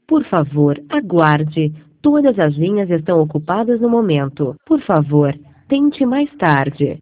Por favor, aguarde. Todas as linhas estão ocupadas no momento. Por favor, tente mais tarde.